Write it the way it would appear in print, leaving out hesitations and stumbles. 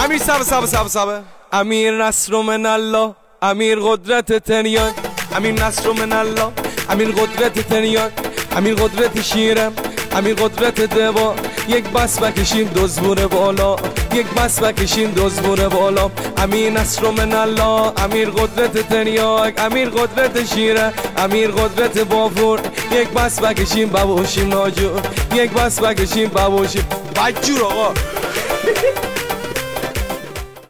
امیر سبه امیر نصر من الله، امیر قدرت تنیان، امیر نصر من الله، امیر قدرت تنیان، امیر قدرت شیرم، امیر قدرت دوا. یک بس بکشین دوز بوره بالا، یک بس بکشین دوز بوره بالا. امیر نصر من الله، امیر قدرت تنیاک، امیر قدرت شیره، امیر قدرت بافور. یک بس بکشین بابوشیم ناجور، یک بس بکشین بابوشیم بجور آقا.